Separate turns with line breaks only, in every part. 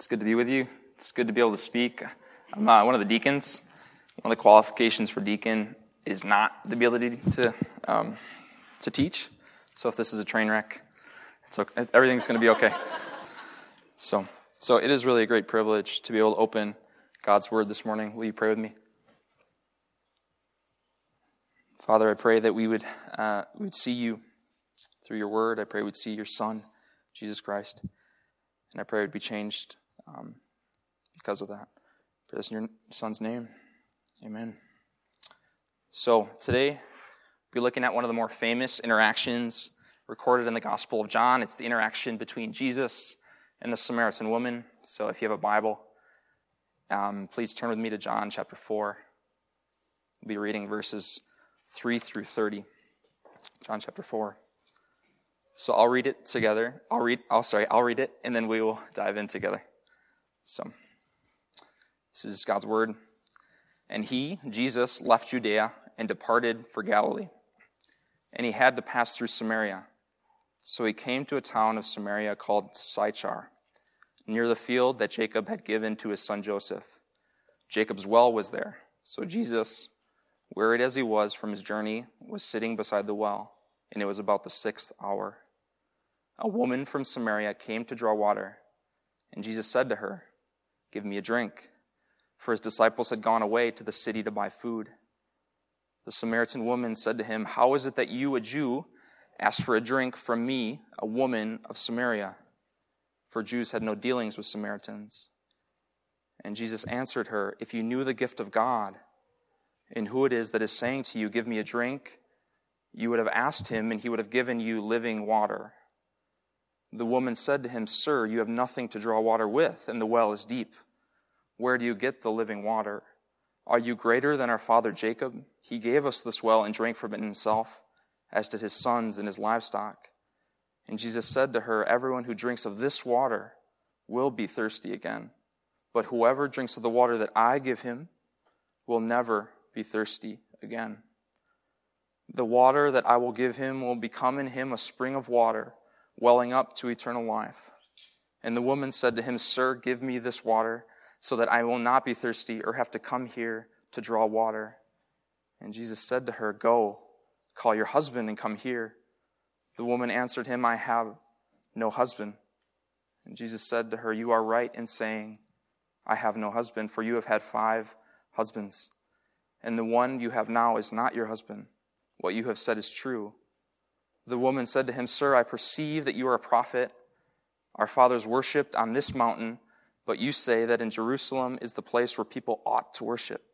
It's good to be with you. It's good to be able to speak. I'm one of the deacons. One of the qualifications for deacon is not the ability to teach. So if this is a train wreck, it's okay. Everything's going to be okay. So it is really a great privilege to be able to open God's Word this morning. Will you pray with me? Father, I pray that we would see you through your Word. I pray we'd see your Son, Jesus Christ. And I pray we'd be changed because of that. I pray this in your Son's name. Amen. So today, we'll be looking at one of the more famous interactions recorded in the Gospel of John. It's the interaction between Jesus and the Samaritan woman. So if you have a Bible, please turn with me to John chapter 4. We'll be reading verses 3 through 30. John chapter 4. So I'll read it together. I'll read it, and then we will dive in together. So, this is God's Word. And he, Jesus, left Judea and departed for Galilee. And he had to pass through Samaria. So he came to a town of Samaria called Sychar, near the field that Jacob had given to his son Joseph. Jacob's well was there. So Jesus, wearied as he was from his journey, was sitting beside the well, and it was about the 6th hour. A woman from Samaria came to draw water, and Jesus said to her, "Give me a drink," for his disciples had gone away to the city to buy food. The Samaritan woman said to him, "How is it that you, a Jew, ask for a drink from me, a woman of Samaria?" For Jews had no dealings with Samaritans. And Jesus answered her, "If you knew the gift of God, and who it is that is saying to you, 'Give me a drink,' you would have asked him, and he would have given you living water." The woman said to him, "Sir, you have nothing to draw water with, and the well is deep. Where do you get the living water? Are you greater than our father Jacob? He gave us this well and drank from it himself, as did his sons and his livestock." And Jesus said to her, "Everyone who drinks of this water will be thirsty again. But whoever drinks of the water that I give him will never be thirsty again. The water that I will give him will become in him a spring of water, welling up to eternal life." And the woman said to him, "Sir, give me this water, so that I will not be thirsty or have to come here to draw water." And Jesus said to her, "Go, call your husband and come here." The woman answered him, "I have no husband." And Jesus said to her, "You are right in saying, 'I have no husband,' for you have had 5 husbands, and the one you have now is not your husband. What you have said is true." The woman said to him, "Sir, I perceive that you are a prophet. Our fathers worshipped on this mountain, but you say that in Jerusalem is the place where people ought to worship."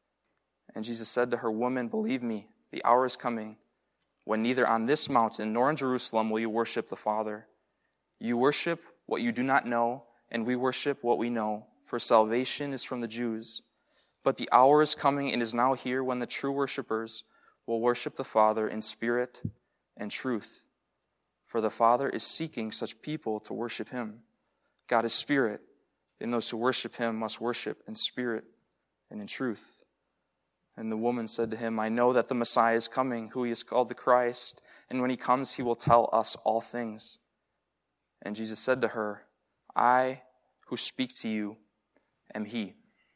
And Jesus said to her, "Woman, believe me, the hour is coming when neither on this mountain nor in Jerusalem will you worship the Father. You worship what you do not know, and we worship what we know, for salvation is from the Jews. But the hour is coming and is now here when the true worshipers will worship the Father in spirit and truth. For the Father is seeking such people to worship him. God is spirit, and those who worship him must worship in spirit and in truth." And the woman said to him, "I know that the Messiah is coming, who he is called the Christ, and when he comes he will tell us all things." And Jesus said to her, "I who speak to you am he."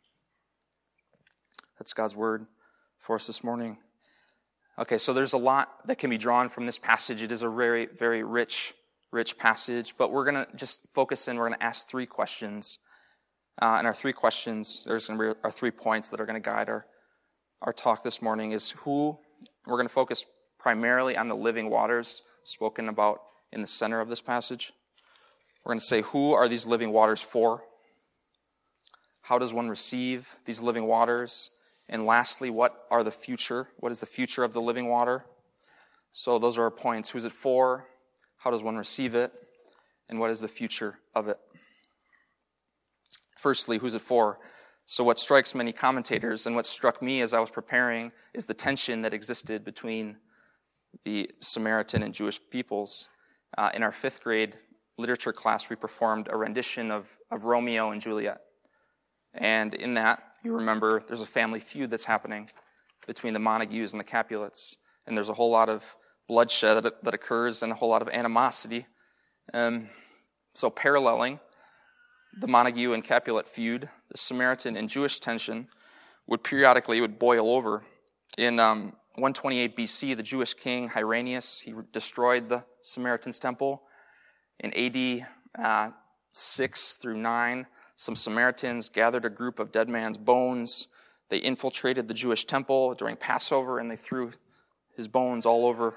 That's God's word for us this morning. Okay, so there's a lot that can be drawn from this passage. It is a very, very rich passage, but we're going to just focus in. We're going to ask 3 questions. And our 3 questions, there's going to be our 3 points that are going to guide our talk this morning is who. We're going to focus primarily on the living waters spoken about in the center of this passage. We're going to say, who are these living waters for? How does one receive these living waters? And lastly, what is the future of the living water? So those are our points. Who's it for? How does one receive it? And what is the future of it? Firstly, who's it for? So what strikes many commentators and what struck me as I was preparing is the tension that existed between the Samaritan and Jewish peoples. In our 5th grade literature class, we performed a rendition of Romeo and Juliet. And in that, you remember there's a family feud that's happening between the Montagues and the Capulets. And there's a whole lot of bloodshed that occurs and a whole lot of animosity. So paralleling the Montague and Capulet feud, the Samaritan and Jewish tension would periodically boil over. In 128 BC, the Jewish king Hyrenius, he destroyed the Samaritans' temple. In AD 6 through 9, some Samaritans gathered a group of dead man's bones. They infiltrated the Jewish temple during Passover, and they threw his bones all over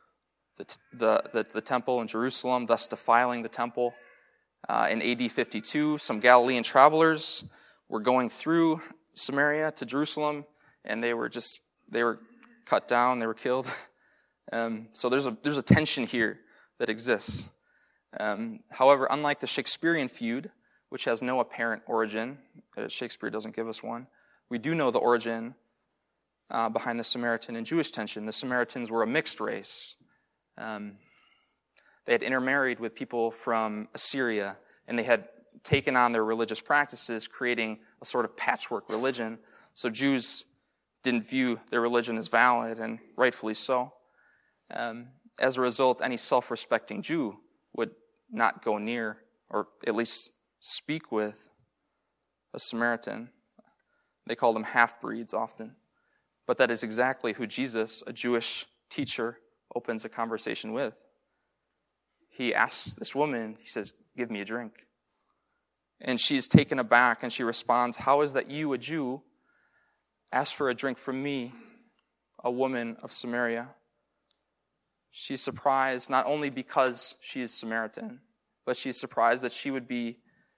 the temple in Jerusalem, thus defiling the temple. In AD 52, some Galilean travelers were going through Samaria to Jerusalem, and they were cut down, they were killed. So there's a tension here that exists. However, unlike the Shakespearean feud, which has no apparent origin, Shakespeare doesn't give us one, we do know the origin behind the Samaritan and Jewish tension. The Samaritans were a mixed race. They had intermarried with people from Assyria, and they had taken on their religious practices, creating a sort of patchwork religion. So Jews didn't view their religion as valid, and rightfully so. As a result, any self-respecting Jew would not go near, or at least speak with, a Samaritan. They called them half-breeds often. But that is exactly who Jesus, a Jewish teacher, opens a conversation with. He asks this woman, he says, "Give me a drink." And she's taken aback, and she responds, "How is that you, a Jew, ask for a drink from me, a woman of Samaria?" She's surprised not only because she is Samaritan, but she's surprised that she would be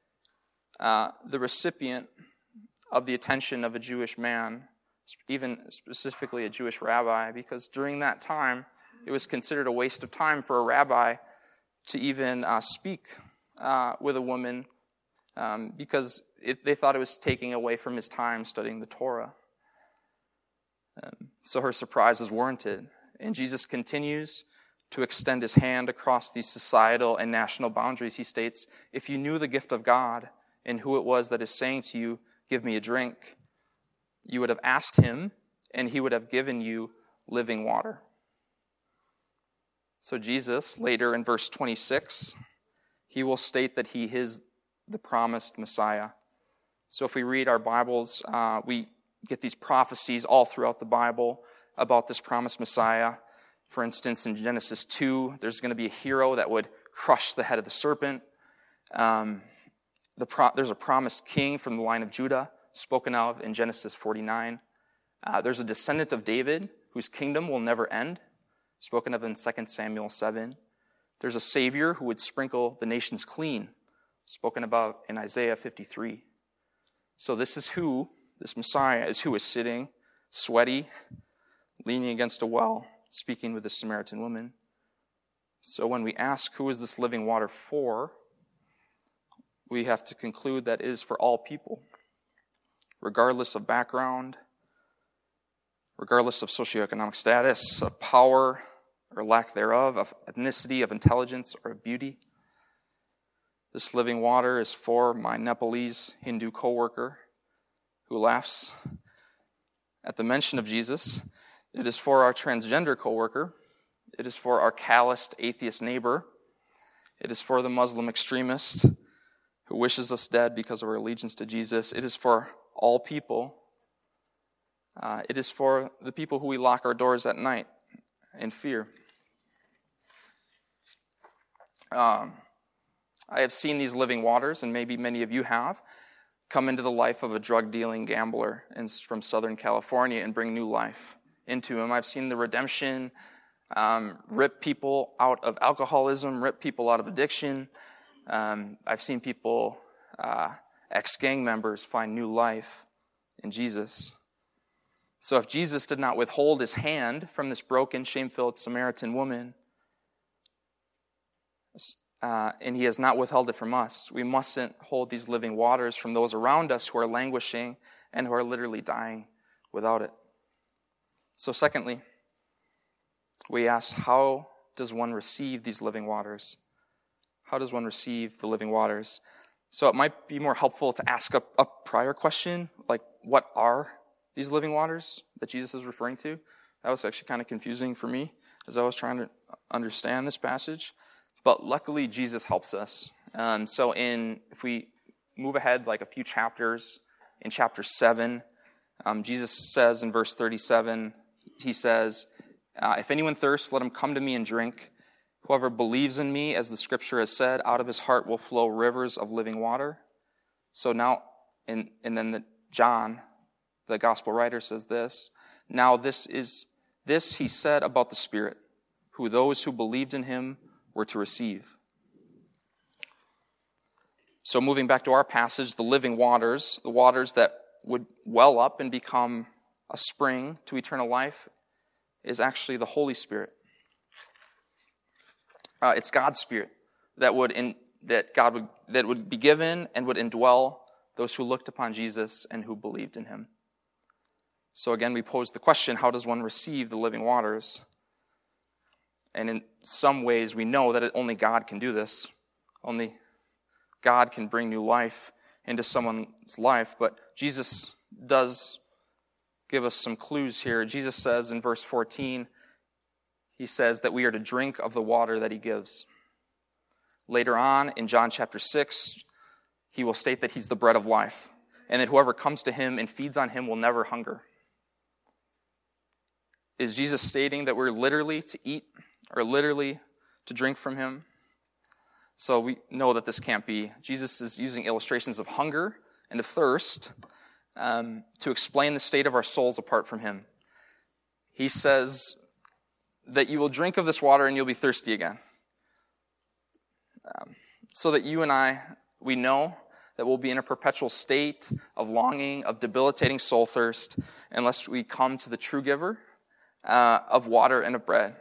the recipient of the attention of a Jewish man, even specifically a Jewish rabbi, because during that time, it was considered a waste of time for a rabbi to even speak with a woman because they thought it was taking away from his time studying the Torah. So her surprise is warranted. And Jesus continues to extend his hand across these societal and national boundaries. He states, "If you knew the gift of God and who it was that is saying to you, 'Give me a drink,' you would have asked him, and he would have given you living water." So Jesus, later in verse 26, he will state that he is the promised Messiah. So if we read our Bibles, we get these prophecies all throughout the Bible about this promised Messiah. For instance, in Genesis 2, there's going to be a hero that would crush the head of the serpent. There's a promised king from the line of Judah, spoken of in Genesis 49. There's a descendant of David whose kingdom will never end, spoken of in 2 Samuel 7. There's a Savior who would sprinkle the nations clean, spoken about in Isaiah 53. So this Messiah is who is sitting, sweaty, leaning against a well, speaking with the Samaritan woman. So when we ask, who is this living water for, we have to conclude that it is for all people, regardless of background, regardless of socioeconomic status, of power or lack thereof, of ethnicity, of intelligence, or of beauty. This living water is for my Nepalese Hindu co-worker who laughs at the mention of Jesus. It is for our transgender co-worker. It is for our calloused atheist neighbor. It is for the Muslim extremist who wishes us dead because of our allegiance to Jesus. It is for all people. It is for the people who we lock our doors at night in fear. I have seen these living waters, and maybe many of you have, come into the life of a drug-dealing gambler from Southern California and bring new life into him. I've seen the redemption rip people out of alcoholism, rip people out of addiction. I've seen people, ex-gang members, find new life in Jesus. So if Jesus did not withhold his hand from this broken, shame-filled Samaritan woman, and he has not withheld it from us, we mustn't hold these living waters from those around us who are languishing and who are literally dying without it. So secondly, we ask, how does one receive these living waters? How does one receive the living waters? So it might be more helpful to ask a prior question, like, what are these living waters that Jesus is referring to? That was actually kind of confusing for me as I was trying to understand this passage. But luckily, Jesus helps us. So if we move ahead like a few chapters. In chapter 7, Jesus says in verse 37, he says, if anyone thirsts, let him come to me and drink. Whoever believes in me, as the scripture has said, out of his heart will flow rivers of living water. So now, and then John, the gospel writer, says this. Now this he said about the Spirit, who those who believed in him were to receive. So moving back to our passage, the living waters, the waters that would well up and become a spring to eternal life, is actually the Holy Spirit. It's God's Spirit that would be given and would indwell those who looked upon Jesus and who believed in him. So again, we pose the question, how does one receive the living waters? And in some ways, we know that only God can do this. Only God can bring new life into someone's life. But Jesus does give us some clues here. Jesus says in verse 14, he says that we are to drink of the water that he gives. Later on, in John chapter 6, he will state that he's the bread of life, and that whoever comes to him and feeds on him will never hunger. Is Jesus stating that we're literally to eat or literally to drink from him? So we know that this can't be. Jesus is using illustrations of hunger and of thirst to explain the state of our souls apart from him. He says that you will drink of this water and you'll be thirsty again. So that you and I, we know that we'll be in a perpetual state of longing, of debilitating soul thirst, unless we come to the true giver of water and of bread.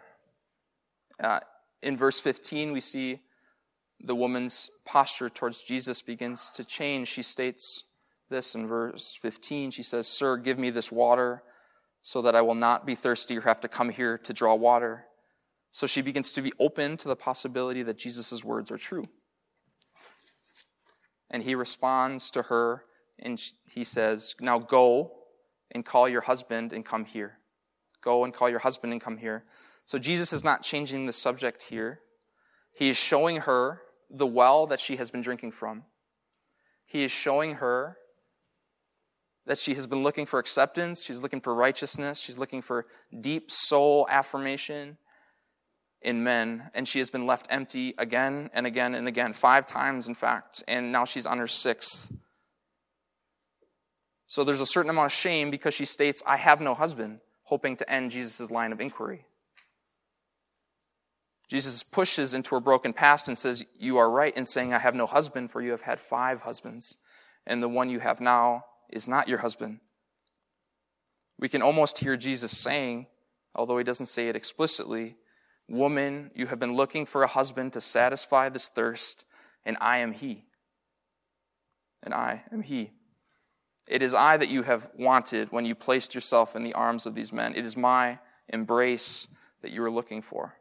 In verse 15, we see the woman's posture towards Jesus begins to change. She states this in verse 15. She says, "Sir, give me this water so that I will not be thirsty or have to come here to draw water." So she begins to be open to the possibility that Jesus' words are true. And he responds to her, and he says, "Now go and call your husband and come here." Go and call your husband and come here. So Jesus is not changing the subject here. He is showing her the well that she has been drinking from. He is showing her that she has been looking for acceptance. She's looking for righteousness. She's looking for deep soul affirmation in men. And she has been left empty again and again and again, 5 times, in fact. And now she's on her 6th. So there's a certain amount of shame because she states, "I have no husband," hoping to end Jesus' line of inquiry. Jesus pushes into her broken past and says, "You are right in saying I have no husband, for you have had 5 husbands, and the one you have now is not your husband." We can almost hear Jesus saying, although he doesn't say it explicitly, "Woman, you have been looking for a husband to satisfy this thirst, and I am he. And I am he. It is I that you have wanted when you placed yourself in the arms of these men. It is my embrace that you are looking for."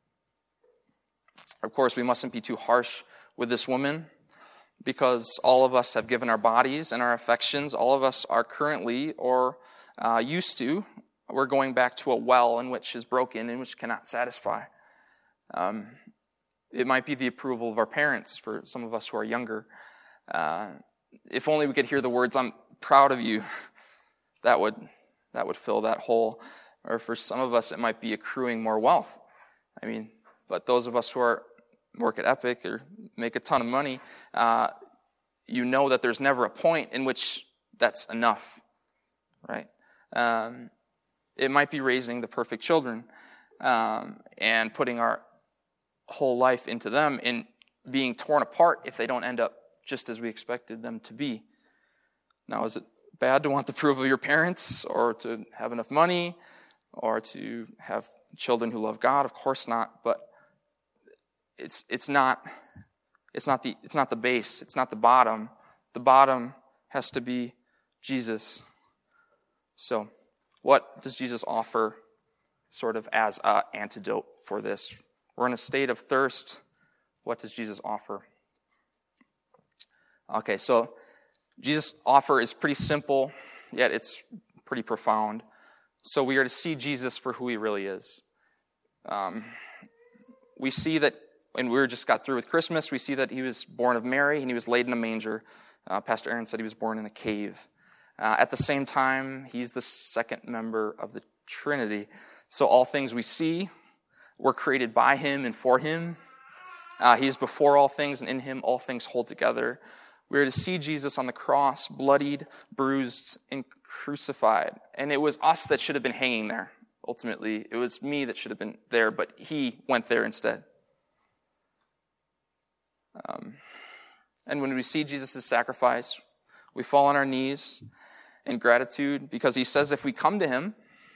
Of course, we mustn't be too harsh with this woman, because all of us have given our bodies and our affections. All of us are currently, or used to, we're going back to a well in which is broken and which cannot satisfy. It might be the approval of our parents for some of us who are younger. If only we could hear the words, "I'm proud of you," that would fill that hole. Or for some of us, it might be accruing more wealth. But those of us who work at Epic or make a ton of money, you know that there's never a point in which that's enough, right? It might be raising the perfect children and putting our whole life into them and being torn apart if they don't end up just as we expected them to be. Now, is it bad to want the approval of your parents, or to have enough money, or to have children who love God? Of course not. But it's not the base. It's not the bottom. The bottom has to be Jesus. So, what does Jesus offer sort of as an antidote for this? We're in a state of thirst. What does Jesus offer? Okay, so Jesus' offer is pretty simple, yet it's pretty profound. So we are to see Jesus for who he really is. We see that, and we just got through with Christmas, we see that he was born of Mary and he was laid in a manger. Pastor Aaron said he was born in a cave. At the same time, he's the second member of the Trinity. So all things we see were created by him and for him. He is before all things, and in him all things hold together. We are to see Jesus on the cross, bloodied, bruised, and crucified. And it was us that should have been hanging there, ultimately. It was me that should have been there, but he went there instead. And when we see Jesus' sacrifice, we fall on our knees in gratitude, because he says if we come to him,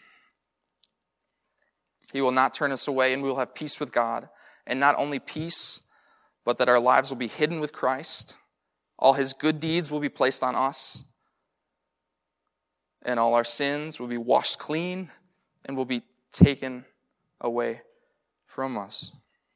he will not turn us away, and we will have peace with God. And not only peace, but that our lives will be hidden with Christ. All his good deeds will be placed on us. And all our sins will be washed clean and will be taken away from us.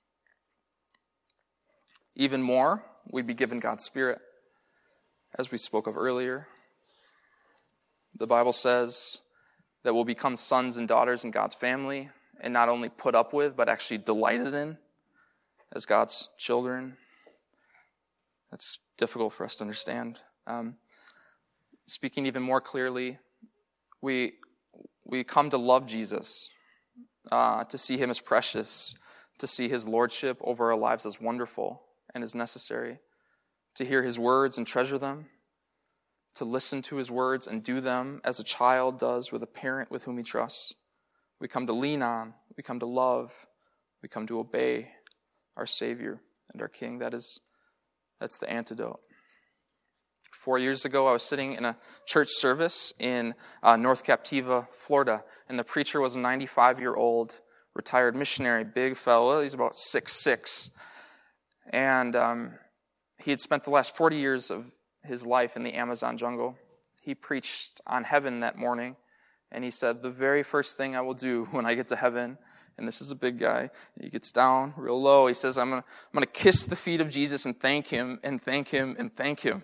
Even more, we'd be given God's Spirit, as we spoke of earlier. The Bible says that we'll become sons and daughters in God's family, and not only put up with, but actually delighted in as God's children. That's difficult for us to understand. Speaking even more clearly, we come to love Jesus, to see him as precious, to see his lordship over our lives as wonderful and as necessary, to hear his words and treasure them, to listen to his words and do them as a child does with a parent with whom he trusts. We come to lean on, we come to love, we come to obey our Savior and our King. That's the antidote. 4 years ago, I was sitting in a church service in North Captiva, Florida, and the preacher was a 95-year-old retired missionary, big fellow. He's about 6'6". And he had spent the last 40 years of his life in the Amazon jungle. He preached on heaven that morning, and he said, the very first thing I will do when I get to heaven, and this is a big guy, he gets down real low, he says, I'm going to kiss the feet of Jesus and thank him and thank him and thank him.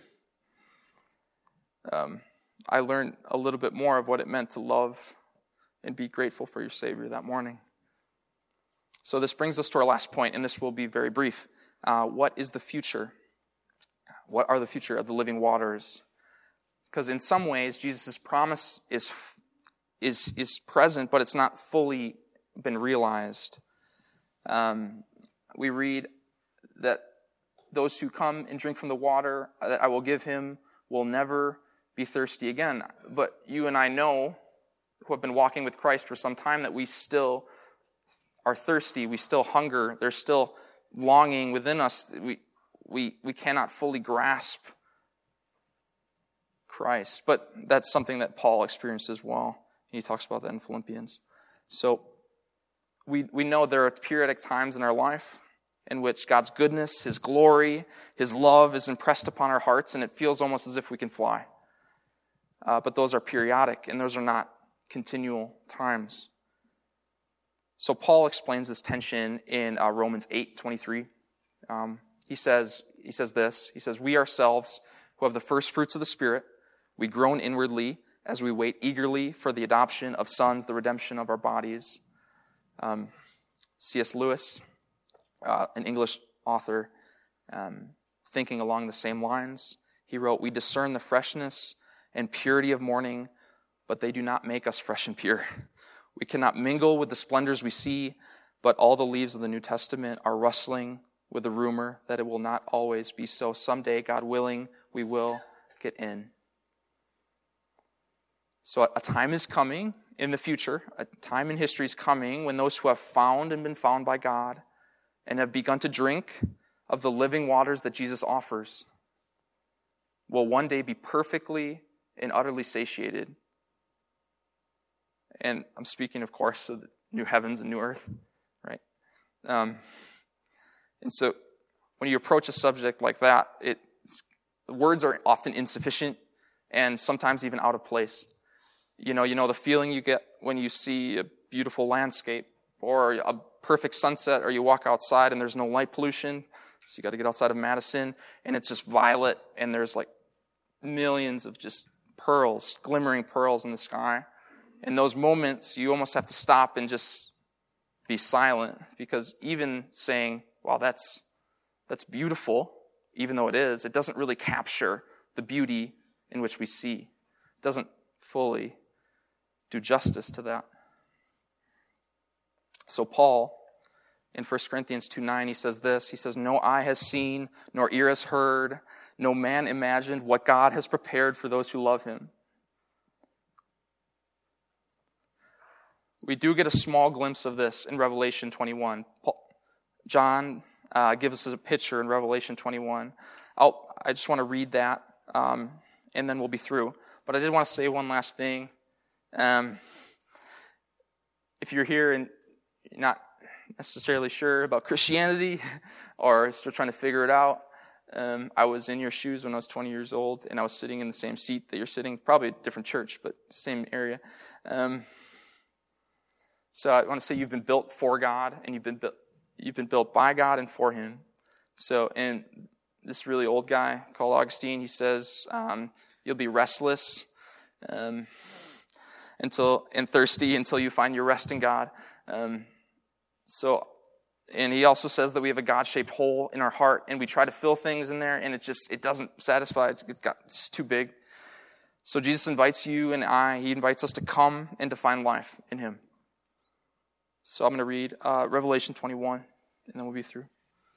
I learned a little bit more of what it meant to love and be grateful for your Savior that morning. So this brings us to our last point, and this will be very brief. What is the future? What are the future of the living waters? Because in some ways, Jesus' promise is present, but it's not fully been realized. We read that those who come and drink from the water that I will give him will never be thirsty again. But you and I know, who have been walking with Christ for some time, that we still are thirsty. We still hunger. There's still longing within us. We cannot fully grasp Christ. But that's something that Paul experienced as well. He talks about that in Philippians. So we know there are periodic times in our life in which God's goodness, his glory, his love is impressed upon our hearts, and it feels almost as if we can fly. But those are periodic, and those are not continual times. So Paul explains this tension in Romans 8:23. He says this. He says, we ourselves who have the first fruits of the Spirit, we groan inwardly as we wait eagerly for the adoption of sons, the redemption of our bodies. C.S. Lewis, an English author, thinking along the same lines, he wrote, we discern the freshness and purity of morning, but they do not make us fresh and pure. We cannot mingle with the splendors we see, but all the leaves of the New Testament are rustling with the rumor that it will not always be so. Someday, God willing, we will get in. So a time is coming in the future, a time in history is coming when those who have found and been found by God and have begun to drink of the living waters that Jesus offers will one day be perfectly and utterly satiated. And I'm speaking, of course, of the new heavens and new earth, right? And so when you approach a subject like that, the words are often insufficient and sometimes even out of place. You know the feeling you get when you see a beautiful landscape or a perfect sunset, or you walk outside and there's no light pollution, so you got to get outside of Madison, and it's just violet, and there's like millions of just pearls, glimmering pearls in the sky. In those moments, you almost have to stop and just be silent, because even saying, wow, that's beautiful, even though it doesn't really capture the beauty in which we see. It doesn't fully do justice to that. So Paul, in 1 Corinthians 2:9, he says this. He says, "No eye has seen, nor ear has heard, no man imagined what God has prepared for those who love him." We do get a small glimpse of this in Revelation 21. John gives us a picture in Revelation 21. I just want to read that, and then we'll be through. But I did want to say one last thing. If you're here and you're not necessarily sure about Christianity or still trying to figure it out, I was in your shoes when I was 20 years old, and I was sitting in the same seat that you're sitting, probably a different church, but same area. So I want to say you've been built for God, and you've been built by God and for Him. So, and this really old guy called Augustine, he says, you'll be restless and thirsty until you find your rest in God. And he also says that we have a God-shaped hole in our heart, and we try to fill things in there, and it doesn't satisfy. It's too big. So Jesus invites you and He invites us to come and to find life in Him. So I'm going to read Revelation 21, and then we'll be through.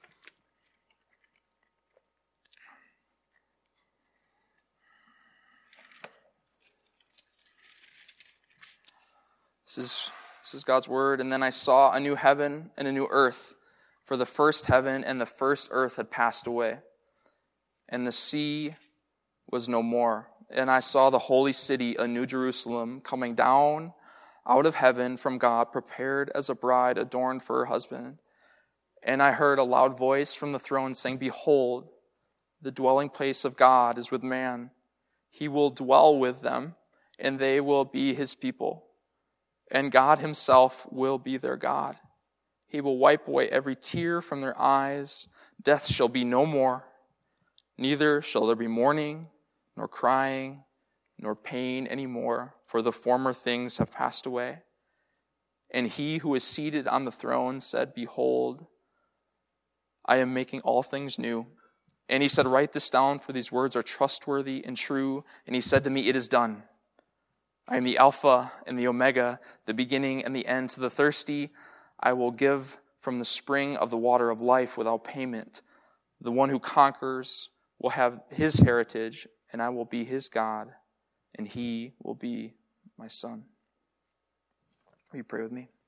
This is God's word. "And then I saw a new heaven and a new earth, for the first heaven and the first earth had passed away, and the sea was no more. And I saw the holy city, a new Jerusalem, coming down out of heaven from God, prepared as a bride adorned for her husband. And I heard a loud voice from the throne saying, 'Behold, the dwelling place of God is with man. He will dwell with them, and they will be His people. And God Himself will be their God. He will wipe away every tear from their eyes. Death shall be no more. Neither shall there be mourning, nor crying, nor pain any more, for the former things have passed away.' And He who is seated on the throne said, 'Behold, I am making all things new.' And He said, 'Write this down, for these words are trustworthy and true.' And He said to me, 'It is done. I am the Alpha and the Omega, the beginning and the end. To the thirsty, I will give from the spring of the water of life without payment. The one who conquers will have his heritage, and I will be his God, and he will be my son.'" Will you pray with me?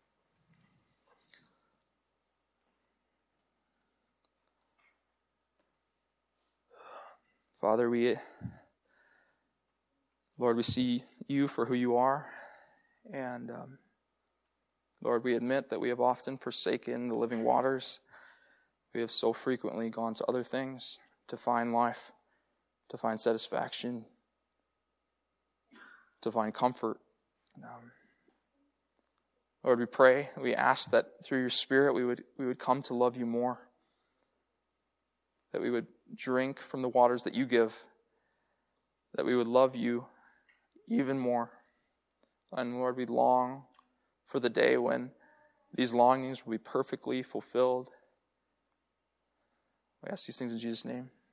Father, Lord, we see You for who You are, and Lord, we admit that we have often forsaken the living waters. We have so frequently gone to other things to find life, to find satisfaction, to find comfort. Lord, we pray, we ask that through Your Spirit we would come to love You more, that we would drink from the waters that You give, that we would love You even more. And Lord, we long for the day when these longings will be perfectly fulfilled. We ask these things in Jesus' name.